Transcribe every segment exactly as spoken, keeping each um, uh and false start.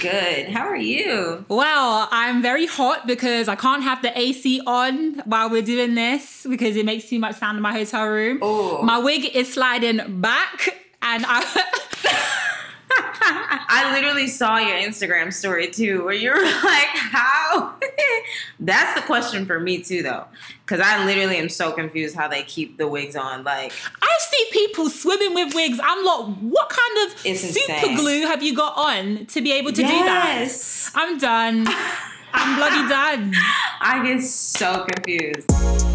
good. How are you? Well, I'm very hot because I can't have the A C on while we're doing this because it makes too much sound in my hotel room. Oh. My wig is sliding back and I... I literally saw your Instagram story too, where you're like, how? That's the question for me too, though. Because I literally am so confused how they keep the wigs on. Like, I see people swimming with wigs. I'm like, what kind of super glue have you got on to be able to yes. do that? I'm done. I'm bloody done. I get so confused.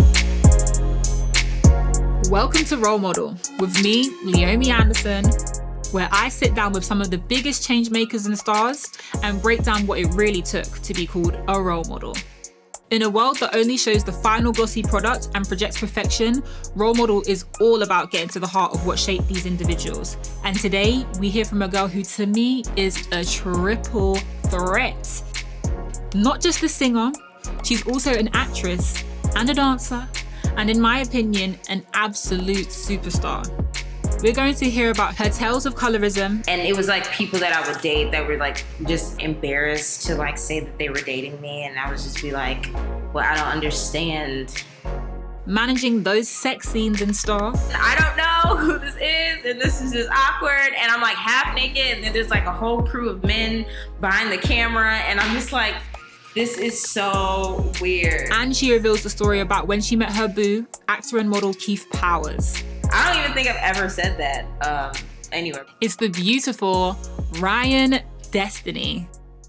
Welcome to Role Model with me, Leomi Anderson, where I sit down with some of the biggest change makers and stars and break down what it really took to be called a role model. In a world that only shows the final glossy product and projects perfection, Role Model is all about getting to the heart of what shaped these individuals. And today, we hear from a girl who, to me, is a triple threat. Not just a singer, she's also an actress and a dancer, and in my opinion, an absolute superstar. We're going to hear about her tales of colorism. And it was like people that I would date that were like just embarrassed to like say that they were dating me. And I would just be like, well, I don't understand. Managing those sex scenes in Star. I don't know who this is. And this is just awkward. And I'm like half naked. And then there's like a whole crew of men behind the camera. And I'm just like, this is so weird. And she reveals the story about when she met her boo, actor and model Keith Powers. I don't even think I've ever said that um, anywhere. It's the beautiful Ryan Destiny.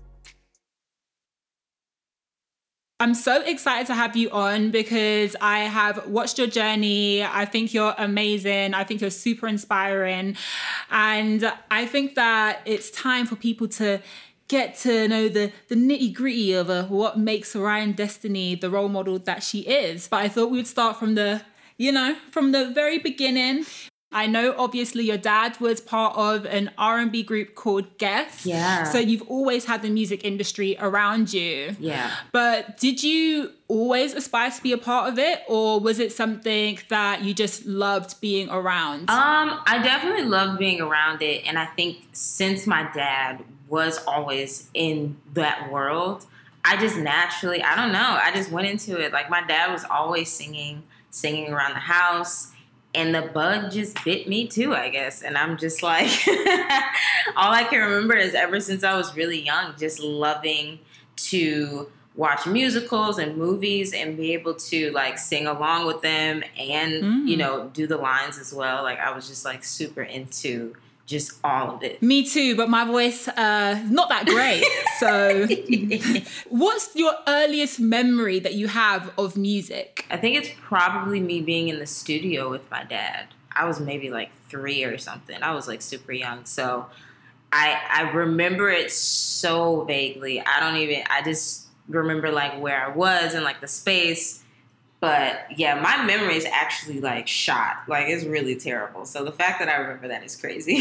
I'm so excited to have you on because I have watched your journey. I think you're amazing. I think you're super inspiring. And I think that it's time for people to get to know the, the nitty gritty of uh, what makes Ryan Destiny the role model that she is. But I thought we would start from the You know, from the very beginning. I know, obviously, your dad was part of an R and B group called Guess. Yeah. So you've always had the music industry around you. Yeah. But did you always aspire to be a part of it? Or was it something that you just loved being around? Um, I definitely loved being around it. And I think since my dad was always in that world, I just naturally, I don't know, I just went into it. Like, my dad was always singing. singing around the house, and the bug just bit me too, I guess. And I'm just like, all I can remember is ever since I was really young, just loving to watch musicals and movies and be able to like sing along with them and, mm. you know, do the lines as well. Like, I was just like super into just all of it. Me too, but my voice, uh, not that great. So what's your earliest memory that you have of music? I think it's probably me being in the studio with my dad. I was maybe like three or something. I was like super young. So I I remember it so vaguely. I don't even, I just remember like where I was and like the space. But yeah, my memory is actually like shot. Like, it's really terrible. So the fact that I remember that is crazy.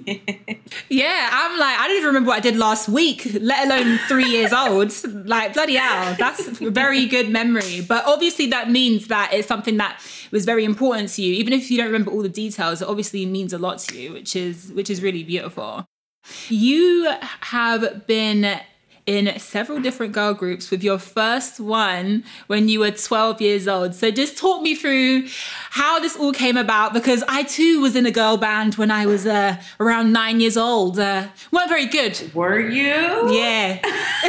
Yeah, I'm like, I don't even remember what I did last week, let alone three years old. Like, bloody hell, that's a very good memory. But obviously that means that it's something that was very important to you. Even if you don't remember all the details, it obviously means a lot to you, which is which is really beautiful. You have been in several different girl groups, with your first one when you were twelve years old. So just talk me through how this all came about, because I too was in a girl band when I was uh, around nine years old. Uh, weren't very good. Were you? Yeah.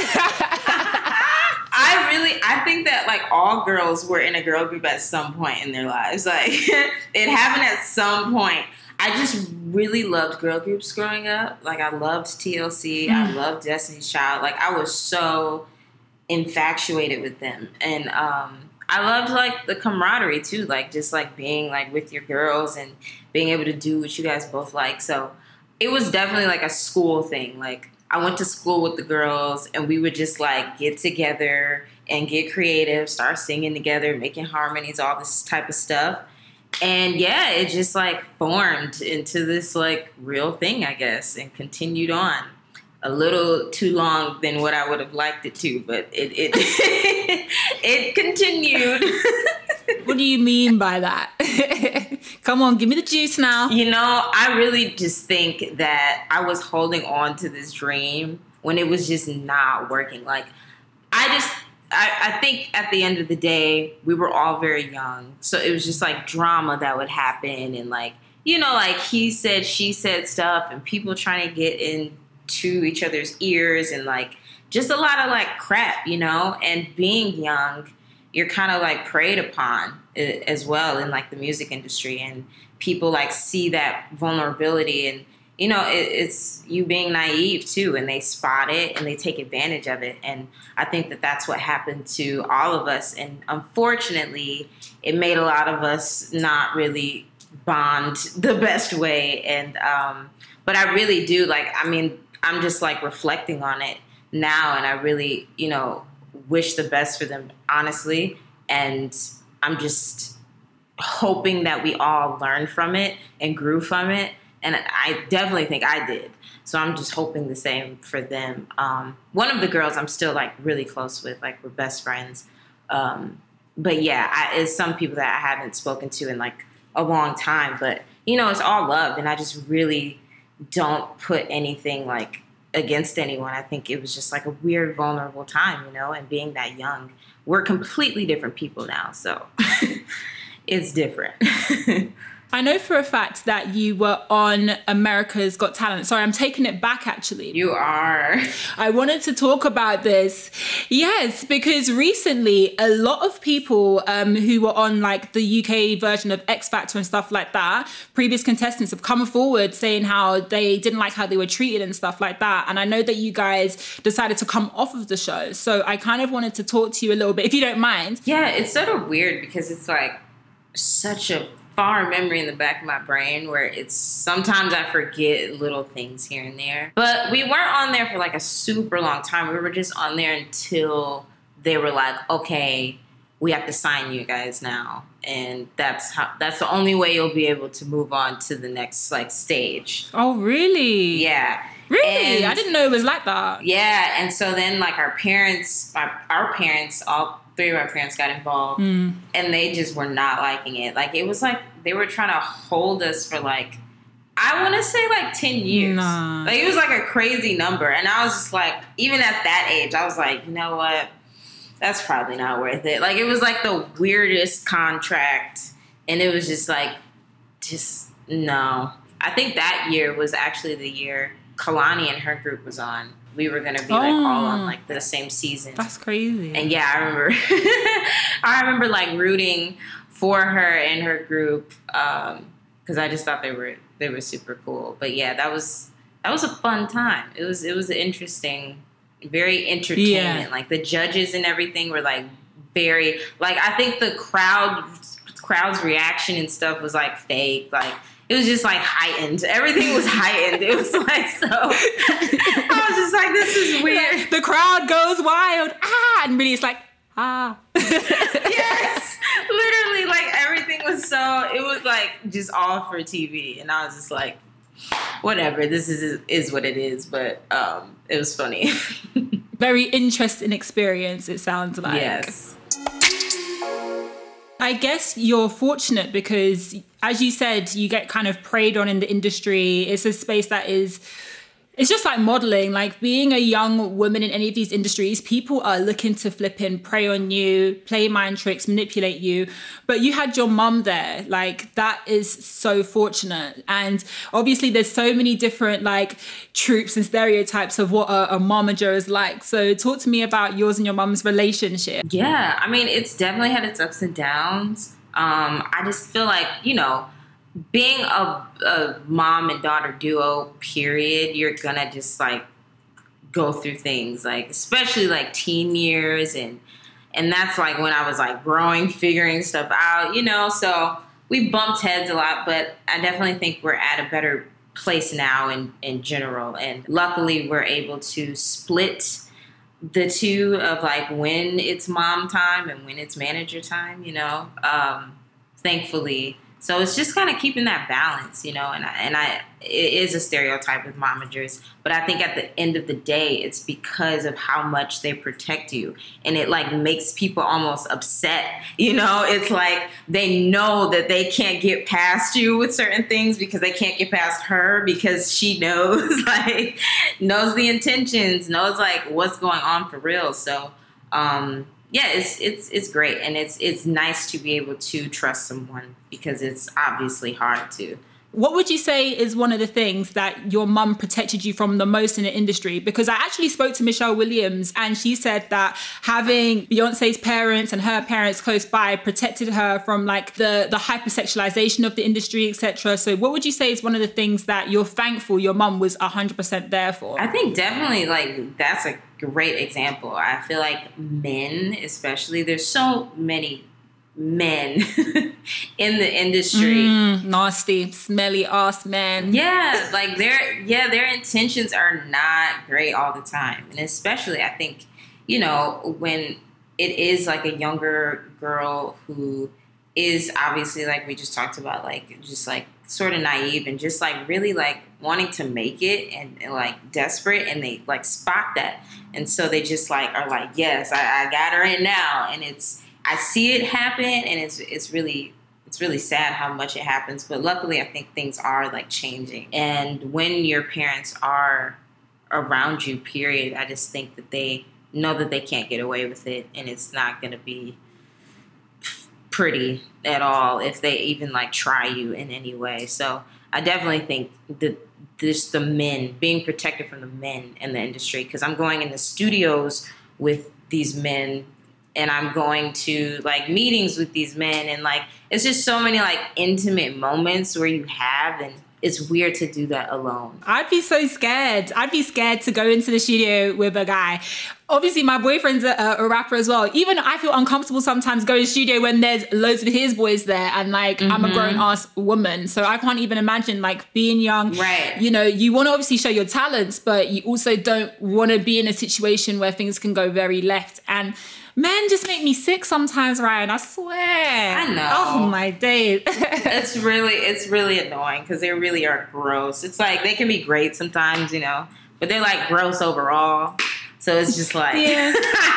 I really, I think that like all girls were in a girl group at some point in their lives. Like, it happened at some point. I just really loved girl groups growing up. Like, I loved T L C. Mm. I loved Destiny's Child. Like, I was so infatuated with them. And um, I loved, like, the camaraderie, too. Like, just, like, being, like, with your girls and being able to do what you guys both like. So it was definitely, like, a school thing. Like, I went to school with the girls, and we would just, like, get together and get creative, start singing together, making harmonies, all this type of stuff. And yeah, it just like formed into this like real thing, I guess, and continued on a little too long than what I would have liked it to, but it it it continued. What do you mean by that? Come on, give me the juice now. You know, I really just think that I was holding on to this dream when it was just not working. Like, I just, I, I think at the end of the day, we were all very young. So it was just like drama that would happen. And like, you know, like he said, she said stuff and people trying to get into each other's ears and like just a lot of like crap, you know, and being young, you're kind of like preyed upon as well in like the music industry, and people like see that vulnerability, and you know it, it's you being naive too, and they spot it and they take advantage of it. And I think that that's what happened to all of us, and unfortunately it made a lot of us not really bond the best way. And um but I really do, like, I mean, I'm just like reflecting on it now, and I really, you know, wish the best for them, honestly. And I'm just hoping that we all learned from it and grew from it. And I definitely think I did. So I'm just hoping the same for them. Um, one of the girls I'm still like really close with, like we're best friends. Um, but yeah, I, it's some people that I haven't spoken to in like a long time, but you know, it's all love. And I just really don't put anything like against anyone. I think it was just like a weird, vulnerable time, you know, and being that young, we're completely different people now. So it's different. I know for a fact that you were on America's Got Talent. Sorry, I'm taking it back, actually. You are. I wanted to talk about this. Yes, because recently a lot of people um, who were on like the U K version of X Factor and stuff like that, previous contestants have come forward saying how they didn't like how they were treated and stuff like that. And I know that you guys decided to come off of the show. So I kind of wanted to talk to you a little bit, if you don't mind. Yeah, it's sort of weird because it's like such a far memory in the back of my brain where it's sometimes I forget little things here and there. But we weren't on there for like a super long time. We were just on there until they were like, okay, we have to sign you guys now. And that's how that's the only way you'll be able to move on to the next like stage. Oh, really? Yeah. Really? And I didn't know it was like that. Yeah. And so then like our parents, our, our parents, all three of our parents got involved, mm. and they just were not liking it. Like, it was like they were trying to hold us for like, I want to say like ten years. Nah. Like, it was like a crazy number. And I was just like, even at that age, I was like, you know what? That's probably not worth it. Like, it was like the weirdest contract. And it was just like, just no. I think that year was actually the year Kalani and her group was on. We were going to be like oh, all on like the same season. That's crazy. And yeah, I remember, I remember like rooting for her and her group. Um, cause I just thought they were, they were super cool. But yeah, that was, that was a fun time. It was, it was interesting, very entertainment. Yeah. Like the judges and everything were like very, like, I think the crowd, crowd's reaction and stuff was like fake. Like, it was just like heightened. Everything was heightened. It was like so. I was just like, this is weird. The crowd goes wild. Ah, and Minnie's like, ah. Yes, literally, like everything was so. It was like just all for T V, and I was just like, whatever. This is is what it is. But um, it was funny. Very interesting experience. It sounds like. Yes. I guess you're fortunate because, as you said, you get kind of preyed on in the industry. It's a space that is, it's just like modeling. Like being a young woman in any of these industries, people are looking to flip in, prey on you, play mind tricks, manipulate you. But you had your mum there. Like, that is so fortunate. And obviously there's so many different like tropes and stereotypes of what a, a momager is like. So talk to me about yours and your mum's relationship. Yeah, I mean, it's definitely had its ups and downs. Um, I just feel like, you know, being a, a mom and daughter duo, period, you're gonna just like go through things, like especially like teen years, and and that's like when I was like growing, figuring stuff out, you know. So we bumped heads a lot, but I definitely think we're at a better place now in in general, and luckily we're able to split the two of like when it's mom time and when it's manager time, you know. Um, thankfully. So it's just kind of keeping that balance, you know, and I, and I, it is a stereotype with momagers, but I think at the end of the day, it's because of how much they protect you. And it like makes people almost upset. You know, it's like they know that they can't get past you with certain things because they can't get past her because she knows, like, knows the intentions, knows like what's going on for real. So, um, yeah, it's it's it's great, and it's it's nice to be able to trust someone because it's obviously hard to. What would you say is one of the things that your mum protected you from the most in the industry? Because I actually spoke to Michelle Williams and she said that having Beyonce's parents and her parents close by protected her from like the, the hypersexualization of the industry, et cetera. So what would you say is one of the things that you're thankful your mum was one hundred percent there for? I think definitely like that's a great example. I feel like men, especially, there's so many men in the industry. Mm, nasty, smelly ass men. Yeah, like their yeah, their intentions are not great all the time. And especially I think, you know, when it is like a younger girl who is obviously like we just talked about, like just like sort of naive and just like really like wanting to make it and, and like desperate, and they like spot that. And so they just like are like, yes, I, I got her in now. And it's I see it happen, and it's it's really it's really sad how much it happens. But luckily, I think things are like changing. And when your parents are around you, period, I just think that they know that they can't get away with it, and it's not going to be pretty at all if they even like try you in any way. So I definitely think that this the men being protected from the men in the industry, because I'm going in the studios with these men. And I'm going to like meetings with these men, and like it's just so many like intimate moments where you have, and it's weird to do that alone. I'd be so scared. I'd be scared to go into the studio with a guy. Obviously, my boyfriend's a, a rapper as well. Even I feel uncomfortable sometimes going to the studio when there's loads of his boys there, and like mm-hmm. I'm a grown ass woman, so I can't even imagine like being young. Right. You know, you want to obviously show your talents, but you also don't want to be in a situation where things can go very left. And men just make me sick sometimes, Ryan. I swear. I know. Oh my days. It's really, it's really annoying because they really are gross. It's like they can be great sometimes, you know, but they're like gross overall. So it's just like. Yeah.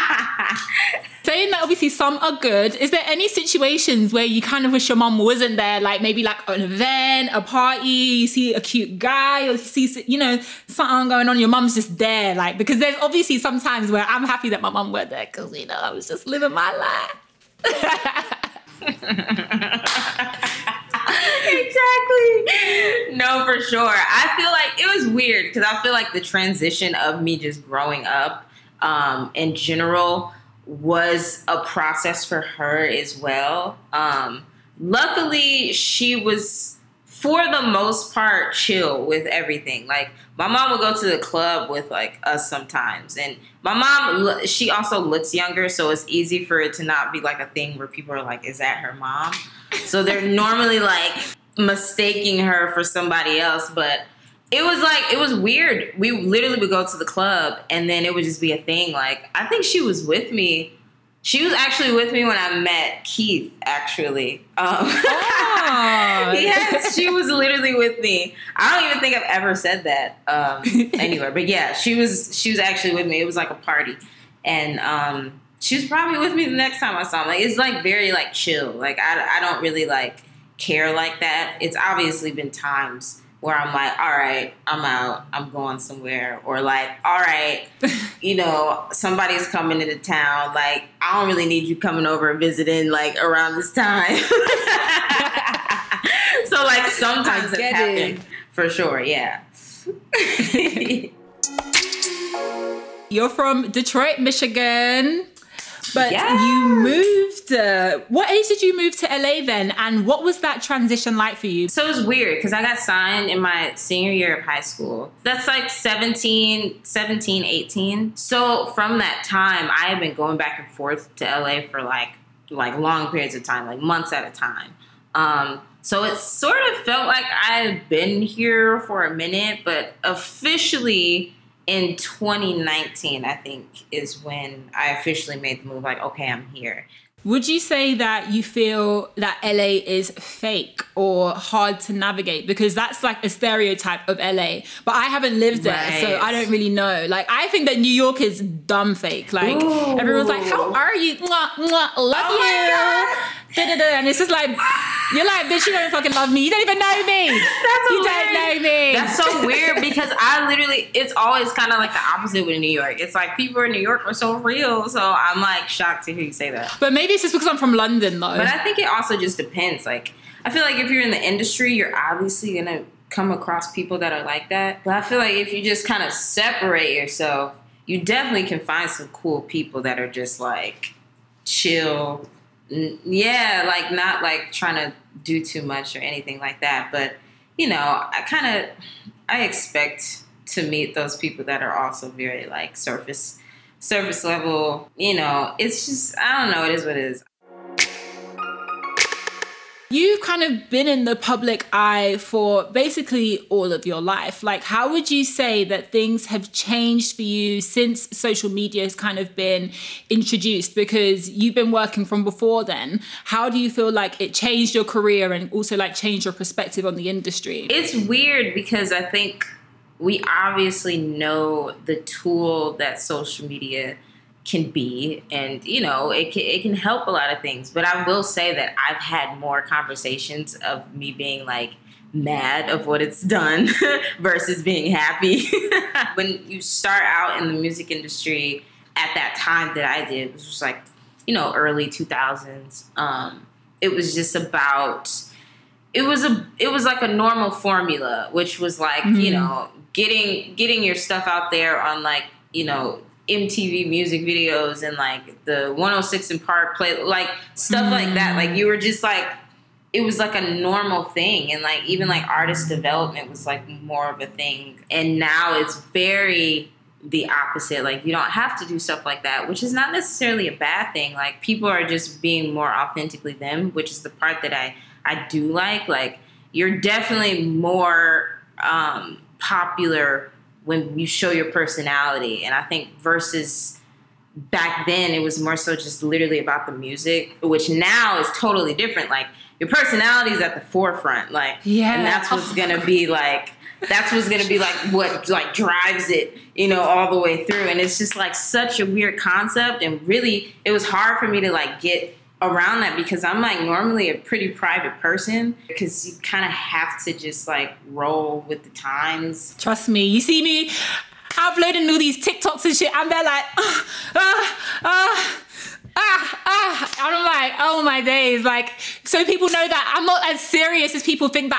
Saying that obviously some are good, is there any situations where you kind of wish your mum wasn't there? Like maybe like an event, a party, you see a cute guy, or you see, you know, something going on, your mum's just there. Like, because there's obviously some times where I'm happy that my mum were there because, you know, I was just living my life. Exactly. No, for sure. I feel like it was weird because I feel like the transition of me just growing up um, in general was a process for her as well. Um, luckily, she was, for the most part, chill with everything. Like, my mom would go to the club with, like, us sometimes. And my mom, she also looks younger, so it's easy for it to not be, like, a thing where people are like, is that her mom? So they're normally, like, mistaking her for somebody else. But it was, like, it was weird. We literally would go to the club, and then it would just be a thing. Like, I think she was with me. She was actually with me when I met Keith, actually. Um, oh. Yes, she was literally with me. I don't even think I've ever said that um, anywhere. But yeah, she was she was actually with me. It was like a party. And um, she was probably with me the next time I saw him. Like, it's like very like chill. Like, I, I don't really like care like that. It's obviously been times where I'm like, all right, I'm out, I'm going somewhere. Or like, all right, you know, somebody's coming into town. Like, I don't really need you coming over and visiting like around this time. So like sometimes it's happened for sure, yeah. You're from Detroit, Michigan. But yes. You moved, uh, what age did you move to L A then? And what was that transition like for you? So it was weird because I got signed in my senior year of high school. That's like seventeen, eighteen. So from that time, I had been going back and forth to L A for like, like long periods of time, like months at a time. Um, so it sort of felt like I had been here for a minute, but officially in twenty nineteen, I think, is when I officially made the move, like, okay, I'm here. Would you say that you feel that L A is fake or hard to navigate? Because that's like a stereotype of L A, but I haven't lived there, Right. so I don't really know. Like, I think that New York is dumb fake. Like, Ooh. everyone's like, how are you? Mwah, mwah, love Oh my you. Da-da-da. And it's just like, you're like, bitch, you don't fucking love me. You don't even know me. That's you hilarious. don't know me. That's so weird because I literally, it's always kind of like the opposite with New York. It's like people in New York are so real. So I'm like shocked to hear you say that. But maybe it's just because I'm from London, though. But I think it also just depends. Like, I feel like if you're in the industry, you're obviously going to come across people that are like that. But I feel like if you just kind of separate yourself, you definitely can find some cool people that are just like chill. Yeah, like not like trying to do too much or anything like that. But, you know, I kind of, I expect to meet those people that are also very like surface, surface level. You know, it's just, I don't know, it is what it is. You've kind of been in the public eye for basically all of your life. Like, how would you say that things have changed for you since social media has kind of been introduced? Because you've been working from before then. How do you feel like it changed your career and also like changed your perspective on the industry? It's weird because I think we obviously know the tool that social media can be, and you know it can, it can help a lot of things, but I will say that I've had more conversations of me being like mad of what it's done versus being happy. When you start out in the music industry at that time that I did, which was like, you know, early two thousands, um it was just about it was a it was like a normal formula, which was like, mm-hmm. you know, getting getting your stuff out there on like, you know, M T V music videos and like the one oh six and Park play, like stuff mm. like that. Like you were just like, it was like a normal thing. And like, even like artist development was like more of a thing. And now it's very the opposite. Like you don't have to do stuff like that, which is not necessarily a bad thing. Like people are just being more authentically them, which is the part that I, I do like. Like you're definitely more um, popular when you show your personality. And I think versus back then, it was more so just literally about the music, which now is totally different. Like your personality is at the forefront. Like, yeah. And that's what's going to be like, that's what's going to be like what like drives it, you know, all the way through. And it's just like such a weird concept. And really, it was hard for me to like get around that because I'm like normally a pretty private person because you kind of have to just like roll with the times. Trust me, you see me uploading all these TikToks and shit, I'm there like, ah, ah, ah, ah, ah. And I'm like, oh my days. Like, so people know that I'm not as serious as people think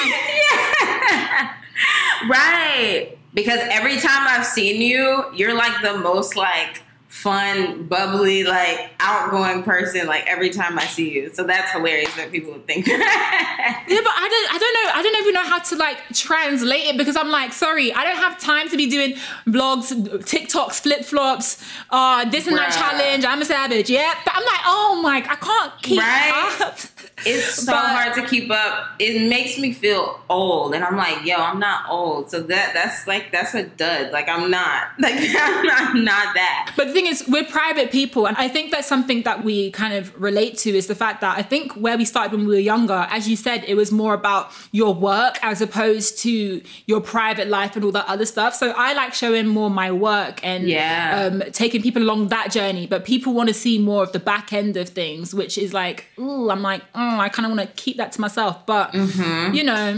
that I am. Yeah. Right. Because every time I've seen you, you're like the most like fun, bubbly, like outgoing person. Like every time I see you, so that's hilarious that people would think that. Yeah, but I don't, I don't know, I don't even know how to like translate it because I'm like, sorry, I don't have time to be doing vlogs, TikToks, flip flops, uh, this and Bruh. that challenge. I'm a savage, yeah. But I'm like, oh my, I can't keep right? up. It's so but, hard to keep up. It makes me feel old, and I'm like, yo, I'm not old. So that that's like that's a dud. Like I'm not, like I'm not, I'm not that. But the thing is, we're private people, and I think that's something that we kind of relate to is the fact that I think where we started when we were younger, as you said, it was more about your work as opposed to your private life and all that other stuff. So I like showing more my work and yeah. um, taking people along that journey. But people want to see more of the back end of things, which is like, ooh, I'm like, oh, I kind of want to keep that to myself. But, mm-hmm. you know.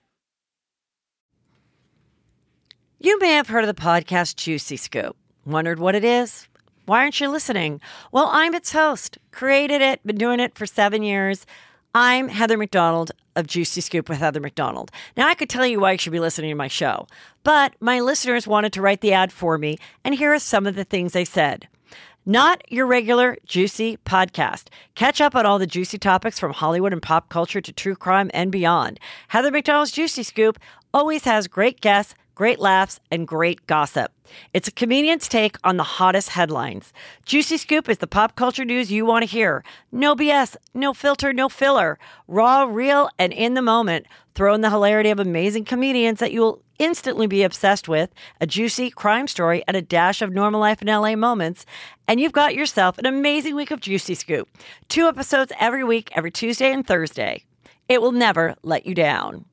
You may have heard of the podcast Juicy Scoop. Wondered what it is? Why aren't you listening? Well, I'm its host. Created it, been doing it for seven years. I'm Heather McDonald of Juicy Scoop with Heather McDonald. Now, I could tell you why you should be listening to my show, but my listeners wanted to write the ad for me, and here are some of the things they said. Not your regular juicy podcast. Catch up on all the juicy topics from Hollywood and pop culture to true crime and beyond. Heather McDonald's Juicy Scoop always has great guests, great laughs, and great gossip. It's a comedian's take on the hottest headlines. Juicy Scoop is the pop culture news you want to hear. No B S, no filter, no filler. Raw, real, and in the moment. Throw in the hilarity of amazing comedians that you'll instantly be obsessed with, a juicy crime story, and a dash of normal life in L A moments, and you've got yourself an amazing week of Juicy Scoop. Two episodes every week, every Tuesday and Thursday. It will never let you down.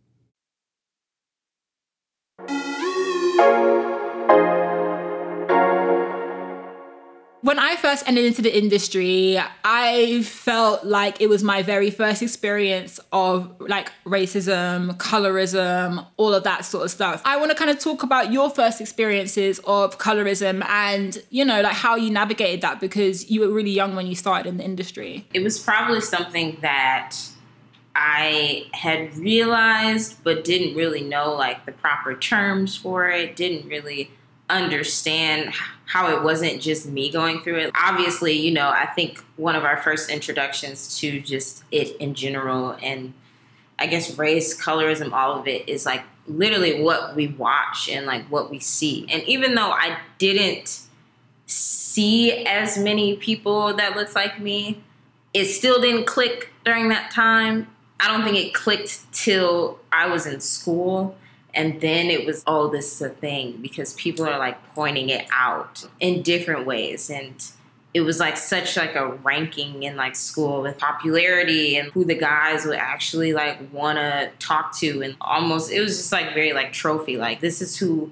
When I first entered into the industry, I felt like it was my very first experience of like racism, colorism, all of that sort of stuff. I want to kind of talk about your first experiences of colorism and, you know, like how you navigated that, because you were really young when you started in the industry. It was probably something that I had realized, but didn't really know like the proper terms for it, didn't really understand how it wasn't just me going through it. Obviously, you know, I think one of our first introductions to just it in general, and I guess race, colorism, all of it is like literally what we watch and like what we see. And even though I didn't see as many people that looked like me, it still didn't click during that time. I don't think it clicked till I was in school. And then it was, oh, this is a thing, because people are like pointing it out in different ways. And it was like such like a ranking in like school with popularity and who the guys would actually like want to talk to. And almost, it was just like very like trophy. Like, this is who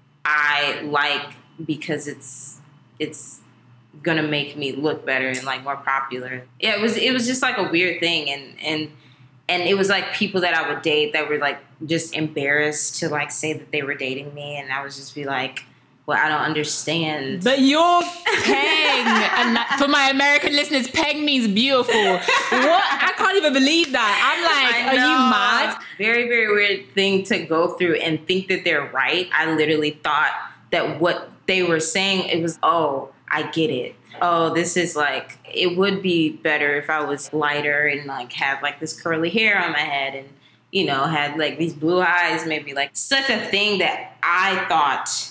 I like because it's, it's going to make me look better and like more popular. Yeah, it was, it was just like a weird thing. And, and, And it was like people that I would date that were like just embarrassed to like say that they were dating me. And I would just be like, well, I don't understand. But you're Peng. And that, for my American listeners, Peng means beautiful. What? I can't even believe that. I'm like, are you mad? Very, very weird thing to go through and think that they're right. I literally thought that what they were saying, it was, oh, I get it. Oh, this is like, it would be better if I was lighter and like had like this curly hair on my head and, you know, had like these blue eyes, maybe like such a thing that I thought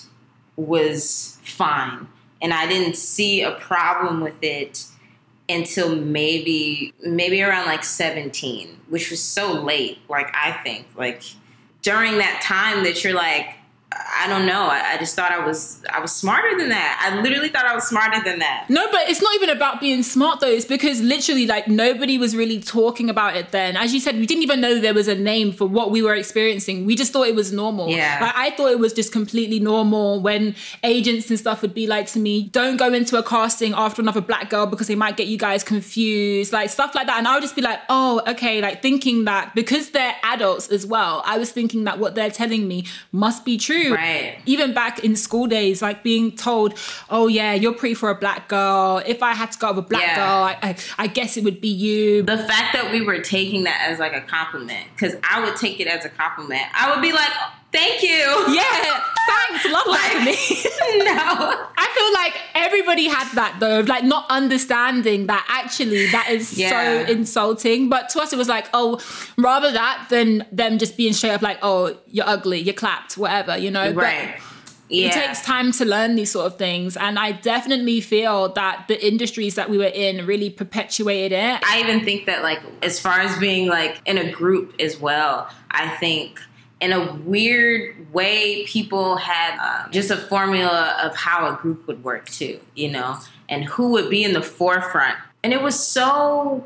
was fine. And I didn't see a problem with it until maybe, maybe around like seventeen, which was so late. Like, I think like during that time that you're like, I don't know. I, I just thought I was I was smarter than that. I literally thought I was smarter than that. No, but it's not even about being smart though. It's because literally like nobody was really talking about it then. As you said, we didn't even know there was a name for what we were experiencing. We just thought it was normal. Yeah. Like, I thought it was just completely normal when agents and stuff would be like to me, don't go into a casting after another black girl because they might get you guys confused, like stuff like that. And I would just be like, oh, okay, like thinking that because they're adults as well, I was thinking that what they're telling me must be true. Right. Even back in school days, like being told, oh yeah, you're pretty for a black girl. If I had to go with a black yeah. girl, I, I, I guess it would be you. The fact that we were taking that as like a compliment, because I would take it as a compliment. I would be like, thank you. Yeah, thanks, love like, that for me. No. I feel like everybody had that though, of like not understanding that actually that is yeah. so insulting. But to us it was like, oh, rather that than them just being straight up like, oh, you're ugly, you're clapped, whatever, you know? Right. But yeah. it takes time to learn these sort of things. And I definitely feel that the industries that we were in really perpetuated it. I even think that like, as far as being like in a group as well, I think in a weird way, people had um, just a formula of how a group would work too, you know, and who would be in the forefront. And it was so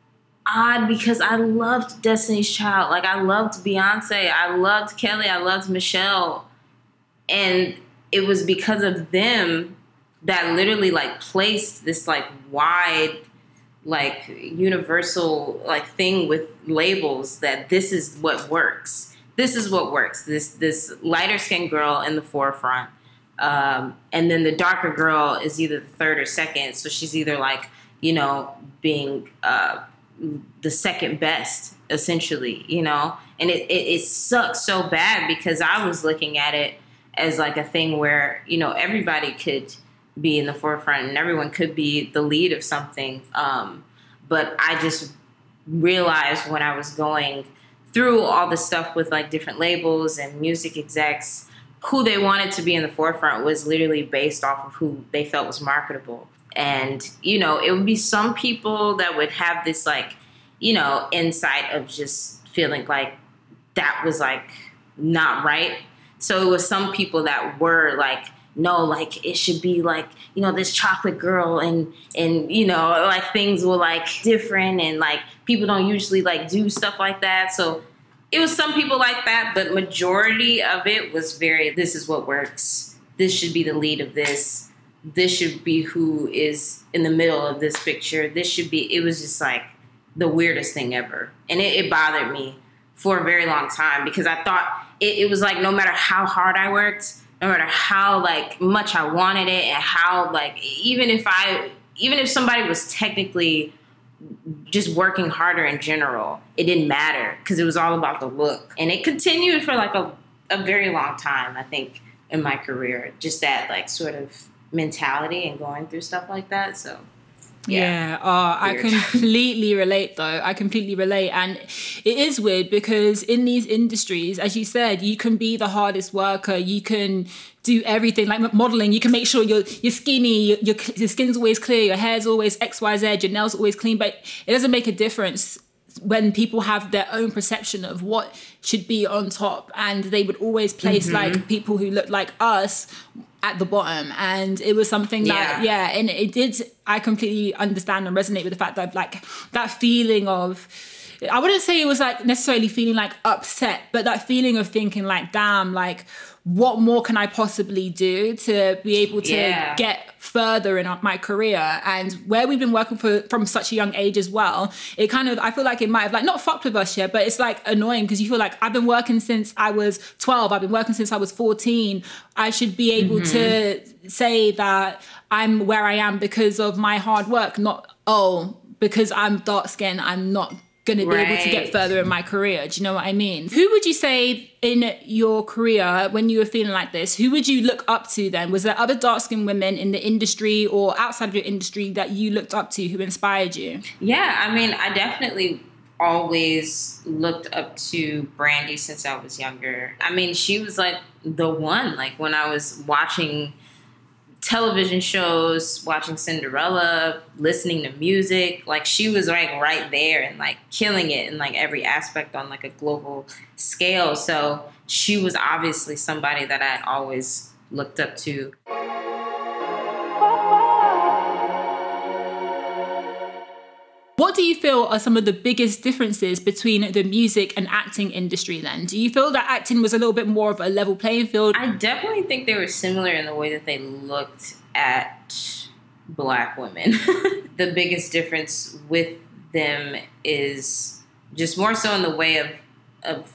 odd because I loved Destiny's Child. Like, I loved Beyonce. I loved Kelly. I loved Michelle. And it was because of them that literally like placed this like wide, like universal like thing with labels that this is what works. This is what works. This this lighter skinned girl in the forefront. Um, and then the darker girl is either the third or second. So she's either like, you know, being uh, the second best, essentially, you know. And it, it, it sucks so bad because I was looking at it as like a thing where, you know, everybody could be in the forefront and everyone could be the lead of something. Um, but I just realized when I was going through all the stuff with like different labels and music execs who they wanted to be in the forefront was literally based off of who they felt was marketable. And, you know, it would be some people that would have this, like, you know, insight of just feeling like that was, like, not right. So it was some people that were, like, no, like, it should be, like, you know, this chocolate girl and, and you know, like, things were, like, different and, like, people don't usually, like, do stuff like that. So it was some people like that, but majority of it was very, this is what works. This should be the lead of this. This should be who is in the middle of this picture. This should be, it was just like the weirdest thing ever. And it, it bothered me for a very long time because I thought it, it was like no matter how hard I worked, no matter how like much I wanted it and how like, even if I, even if somebody was technically just working harder in general, it didn't matter because it was all about the look. And it continued for like a, a very long time, I think, in my career. Just that like sort of mentality and going through stuff like that. So yeah, yeah. Uh, I completely relate though. I completely relate. And it is weird because in these industries, as you said, you can be the hardest worker. You can do everything like modeling. You can make sure you're, you're skinny, your, your skin's always clear, your hair's always X Y Z, your nails are always clean, but it doesn't make a difference when people have their own perception of what should be on top. And they would always place mm-hmm. like people who look like us at the bottom. And it was something that, yeah, yeah and it did, I completely understand and resonate with the fact that like that feeling of, I wouldn't say it was like necessarily feeling like upset, but that feeling of thinking like, damn, like what more can I possibly do to be able to yeah. get further in my career? And where we've been working for from such a young age as well, it kind of, I feel like it might have like not fucked with us yet, but it's like annoying because you feel like I've been working since I was twelve, I've been working since I was fourteen. I should be able mm-hmm. to say that I'm where I am because of my hard work, not, oh, because I'm dark skinned, I'm not going to be right. able to get further in my career. Do you know what I mean? Who would you say in your career, when you were feeling like this, who would you look up to then? Was there other dark-skinned women in the industry or outside of your industry that you looked up to who inspired you? Yeah, I mean, I definitely always looked up to Brandy since I was younger. I mean, she was like the one, like when I was watching television shows, watching Cinderella, listening to music, like she was like right there and like killing it in like every aspect on like a global scale. So she was obviously somebody that I always looked up to. What do you feel are some of the biggest differences between the music and acting industry then? Do you feel that acting was a little bit more of a level playing field? I definitely think they were similar in the way that they looked at Black women. The biggest difference with them is just more so in the way of, of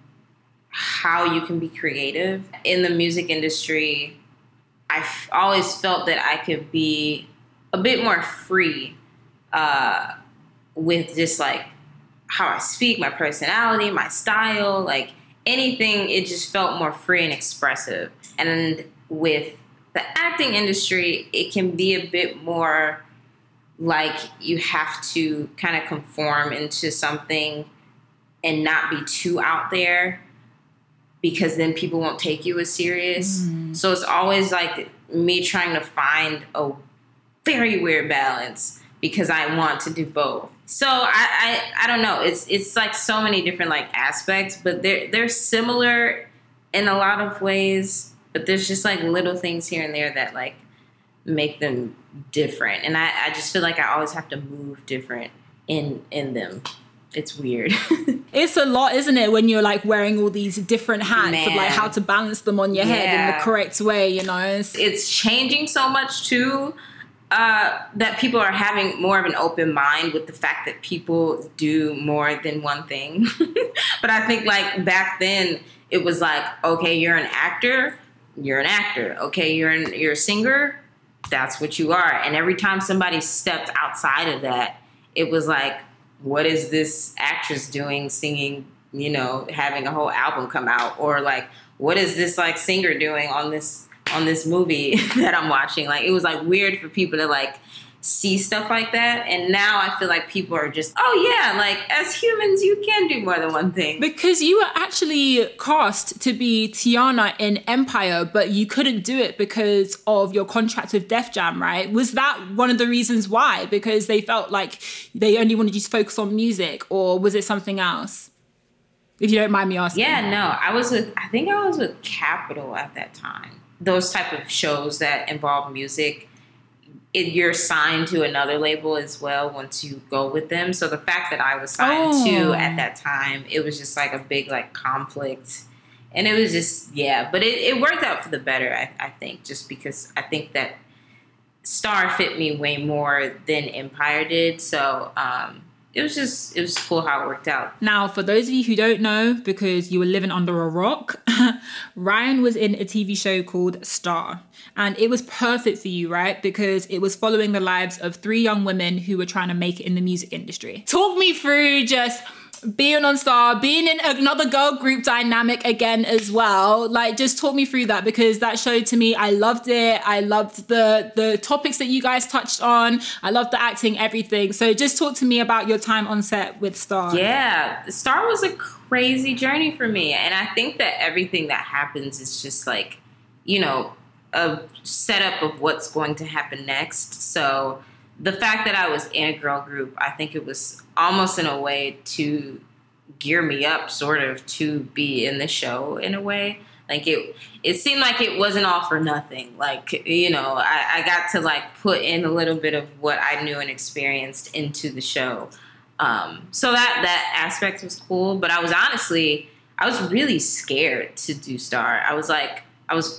how you can be creative. In the music industry, I've always felt that I could be a bit more free uh, with just like how I speak, my personality, my style, like anything, it just felt more free and expressive. And with the acting industry, it can be a bit more like you have to kind of conform into something and not be too out there because then people won't take you as serious. Mm. So it's always like me trying to find a very weird balance because I want to do both. So I, I, I don't know. It's it's like so many different like aspects, but they're they're similar in a lot of ways. But there's just like little things here and there that like make them different, and I, I just feel like I always have to move different in in them. It's weird. It's a lot, isn't it, when you're like wearing all these different hats Man. of like how to balance them on your yeah. head in the correct way. You know, it's, it's changing so much too. Uh, that people are having more of an open mind with the fact that people do more than one thing. But I think like back then it was like, okay, you're an actor, you're an actor. Okay, you're an, you're a singer, that's what you are. And every time somebody stepped outside of that, it was like, what is this actress doing singing, you know, having a whole album come out? Or like, what is this like singer doing on this on this movie that I'm watching? Like, it was like weird for people to like see stuff like that. And now I feel like people are just, oh yeah, like as humans, you can do more than one thing. Because you were actually cast to be Tiana in Empire, but you couldn't do it because of your contract with Def Jam, right? Was that one of the reasons why? Because they felt like they only wanted you to focus on music, or was it something else? If you don't mind me asking. Yeah, no, I was with, I think I was with Capitol at that time. Those type of shows that involve music, It, you're signed to another label as well once you go with them. So the fact that I was signed oh. to at that time, it was just like a big like conflict. And it was just, yeah, but it, it worked out for the better, I, I think, just because I think that Star fit me way more than Empire did. So um, it was just, it was cool how it worked out. Now, for those of you who don't know, because you were living under a rock, Ryan was in a T V show called Star. And it was perfect for you, right? Because it was following the lives of three young women who were trying to make it in the music industry. Talk me through just being on Star, being in another girl group dynamic again as well. Like, just talk me through that, because that show to me, I loved it. I loved the the topics that you guys touched on. I loved the acting, everything. So just talk to me about your time on set with Star. Yeah, Star was a crazy journey for me. And I think that everything that happens is just like, you know, a setup of what's going to happen next. So the fact that I was in a girl group, I think it was almost in a way to gear me up sort of to be in the show in a way. Like it, it seemed like it wasn't all for nothing. Like, you know, I, I got to like put in a little bit of what I knew and experienced into the show. Um, so that, that aspect was cool, but I was honestly, I was really scared to do Star. I was like, I was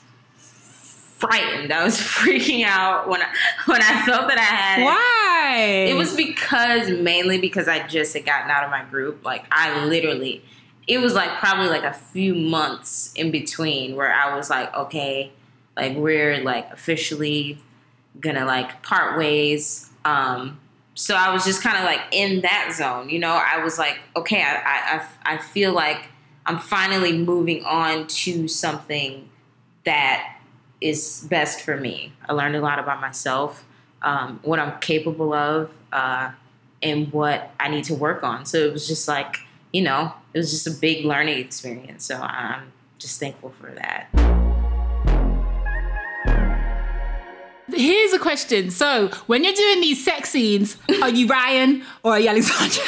frightened. I was freaking out when I, when I felt that I had. Why? It was because, mainly because I just had gotten out of my group. Like, I literally, it was like probably like a few months in between where I was like, okay, like we're like officially gonna like part ways. Um, so I was just kind of like in that zone, you know. I was like, okay, I, I, I feel like I'm finally moving on to something that is best for me. I learned a lot about myself, um, what I'm capable of, uh, and what I need to work on. So it was just like, you know, it was just a big learning experience. So I'm just thankful for that. Here's a question. So when you're doing these sex scenes, are you Ryan or are you Alexandra?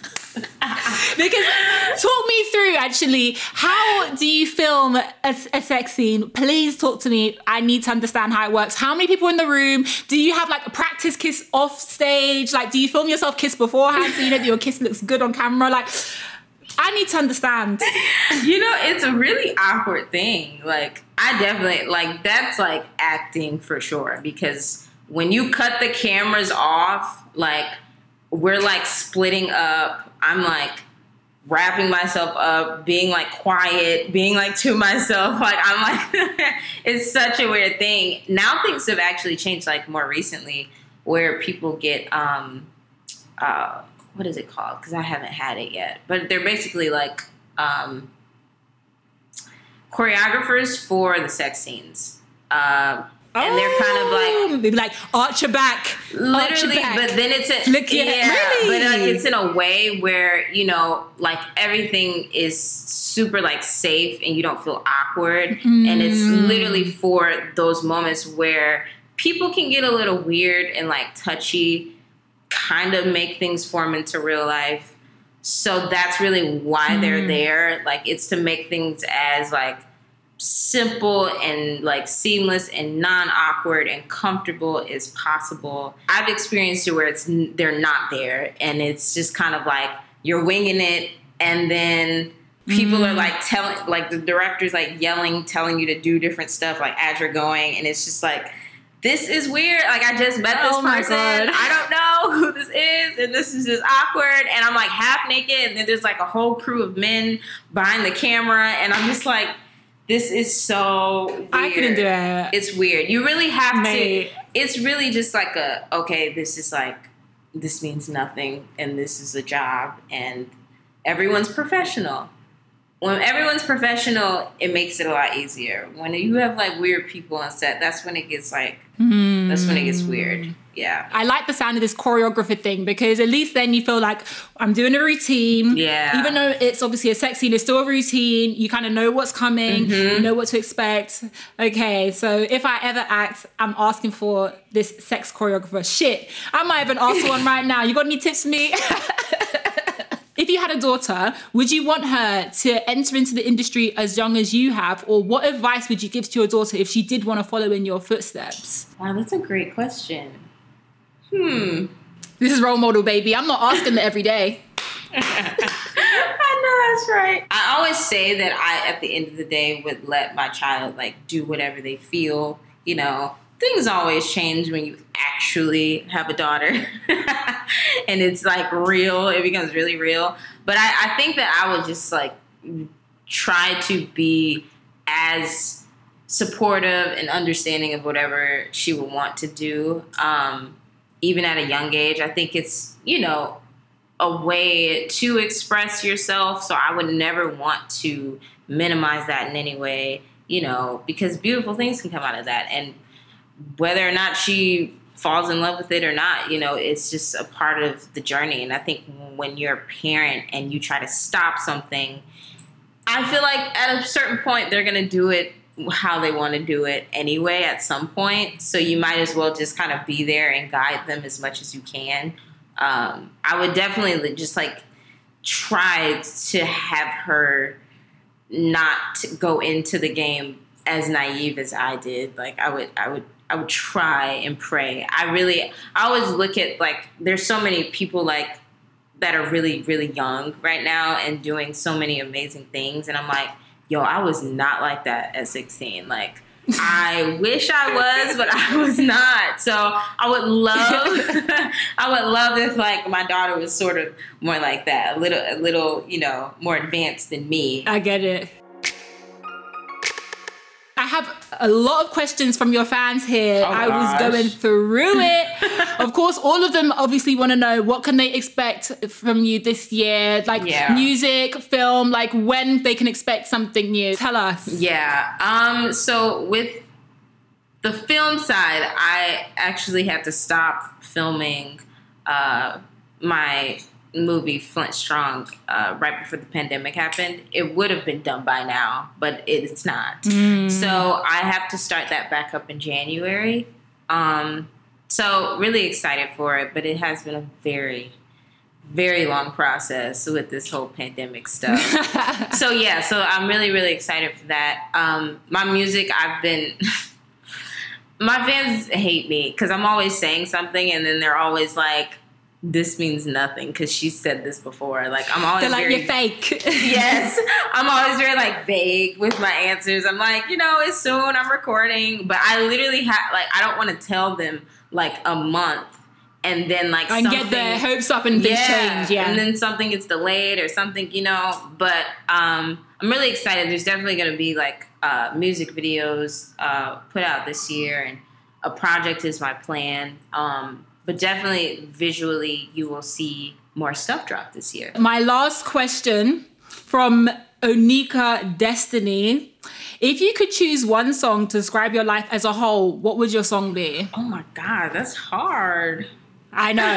Because talk me through, actually, how do you film a, a sex scene? Please talk to me. I need to understand how it works. How many people in the room? Do you have like a practice kiss off stage? Like, do you film yourself kiss beforehand so you know that your kiss looks good on camera? Like, I need to understand. You know, it's a really awkward thing. Like, I definitely, like, that's like acting for sure. Because when you cut the cameras off, like, we're like splitting up. I'm like wrapping myself up, being like quiet, being like to myself. Like, I'm like, it's such a weird thing. Now things have actually changed, like more recently, where people get, um, uh, what is it called? Because I haven't had it yet. But they're basically like um, choreographers for the sex scenes. Uh, And they're kind of like, they'd be like, arch your back, literally, arch your back. But then it's a, Flick your yeah, really? but like it's in a way where, you know, like everything is super like safe and you don't feel awkward. Mm. And it's literally for those moments where people can get a little weird and like touchy, kind of make things form into real life. So that's really why mm. they're there. Like, it's to make things as like simple and like seamless and non-awkward and comfortable as possible. I've experienced it where it's they're not there and it's just kind of like you're winging it, and then people mm. are like telling, like the director's like yelling, telling you to do different stuff like as you're going, and it's just like, this is weird. Like, I just met this oh my person. God. I don't know who this is, and this is just awkward. And I'm like half naked, and then there's like a whole crew of men behind the camera, and I'm just like, this is so weird. I couldn't do it. It's weird. You really have Mate. to. It's really just like a, okay, this is like, this means nothing, and this is a job, and everyone's professional. When everyone's professional, it makes it a lot easier. When you have like weird people on set, that's when it gets like, mm. Mm. That's when it gets weird. Yeah. I like the sound of this choreographer thing because at least then you feel like I'm doing a routine. Yeah. Even though it's obviously a sex scene, it's still a routine. You kind of know what's coming. Mm-hmm. You know what to expect. Okay, so if I ever act, I'm asking for this sex choreographer. Shit, I might even ask for one right now. You got any tips for me? If you had a daughter, would you want her to enter into the industry as young as you have? Or what advice would you give to your daughter if she did want to follow in your footsteps? Wow, that's a great question. Hmm. This is role model, baby. I'm not asking that every day. I know that's right. I always say that I, at the end of the day, would let my child like do whatever they feel. You know, things always change when you actually have a daughter, and it's like real. It becomes really real. But I, I think that I would just like try to be as supportive and understanding of whatever she would want to do. Um, even at a young age, I think it's, you know, a way to express yourself. So I would never want to minimize that in any way, you know, because beautiful things can come out of that. And whether or not she falls in love with it or not, you know, it's just a part of the journey. And I think when you're a parent and you try to stop something, I feel like at a certain point, they're going to do it how they want to do it anyway at some point. So you might as well just kind of be there and guide them as much as you can. Um, I would definitely just like try to have her not go into the game as naive as I did. Like I would, I would, I would try and pray. I really, I always look at like, there's so many people like that are really, really young right now and doing so many amazing things. And I'm like, yo, I was not like that at sixteen. Like, I wish I was, but I was not. So I would love, I would love if like my daughter was sort of more like that, a little, a little, you know, more advanced than me. I get it. I have a lot of questions from your fans here. Oh, I was gosh. going through it. Of course, all of them obviously want to know what can they expect from you this year, like yeah. music, film, like when they can expect something new. Tell us. Yeah. Um. So with the film side, I actually had to stop filming uh, my movie Flint Strong uh, right before the pandemic happened. It would have been done by now, but it's not. Mm. So I have to start that back up in January. Um, so really excited for it, but it has been a very, very long process with this whole pandemic stuff. So yeah, so I'm really, really excited for that. Um, my music, I've been... my fans hate me because I'm always saying something and then they're always like, this means nothing because she said this before. Like I'm always They're like, very, you're fake. Yes, I'm always very like vague with my answers. I'm like, you know, it's soon. I'm recording, but I literally have like I don't want to tell them like a month and then like and get their hopes up and things yeah, change. Yeah, and then something gets delayed or something, you know. But um, I'm really excited. There's definitely going to be like uh, music videos uh, put out this year, and a project is my plan. Um, But definitely visually, you will see more stuff drop this year. My last question from Onika Destiny. If you could choose one song to describe your life as a whole, what would your song be? Oh my God, that's hard. I know.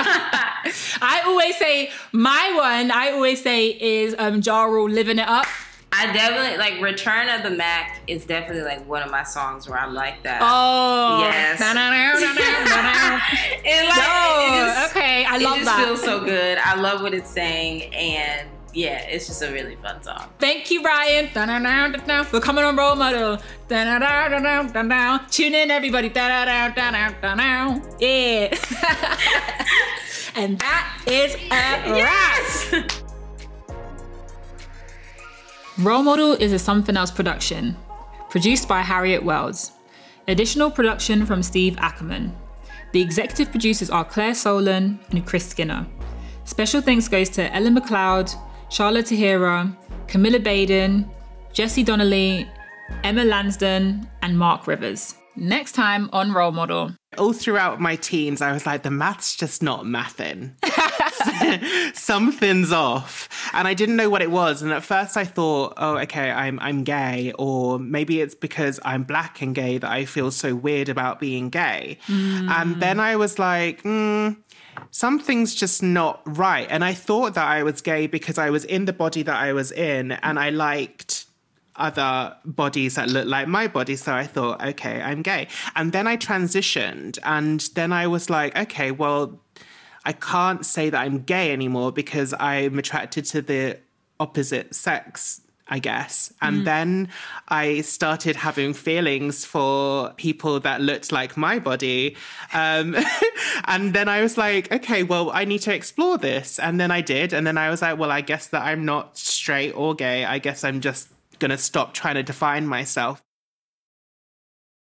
I always say, my one, I always say is um, Ja Rule, Living It Up. I definitely, like, Return of the Mac is definitely, like, one of my songs where I'm like that. Oh. Yes. it, like, no. it just, okay, I love that. It just that. feels so good. I love what it's saying, and yeah, it's just a really fun song. Thank you, Ryan. We're coming on Role Model. Tune in, everybody. Yeah. And that is a yes! wrap. Role Model is a Something Else production, produced by Harriet Wells. Additional production from Steve Ackerman. The executive producers are Claire Solon and Chris Skinner. Special thanks goes to Ellen McLeod, Charlotte Tahira, Camilla Baden, Jesse Donnelly, Emma Lansden, and Mark Rivers. Next time on Role Model. All throughout my teens, I was like, the math's just not mathin'. something's off. And I didn't know what it was. And at first I thought, oh, okay, I'm I'm gay. Or maybe it's because I'm black and gay that I feel so weird about being gay. Mm. And then I was like, hmm, something's just not right. And I thought that I was gay because I was in the body that I was in and I liked other bodies that look like my body. So I thought, okay, I'm gay. And then I transitioned and then I was like, okay, well, I can't say that I'm gay anymore because I'm attracted to the opposite sex, I guess. And mm. then I started having feelings for people that looked like my body. Um, and then I was like, okay, well, I need to explore this. And then I did. And then I was like, well, I guess that I'm not straight or gay. I guess I'm just going to stop trying to define myself.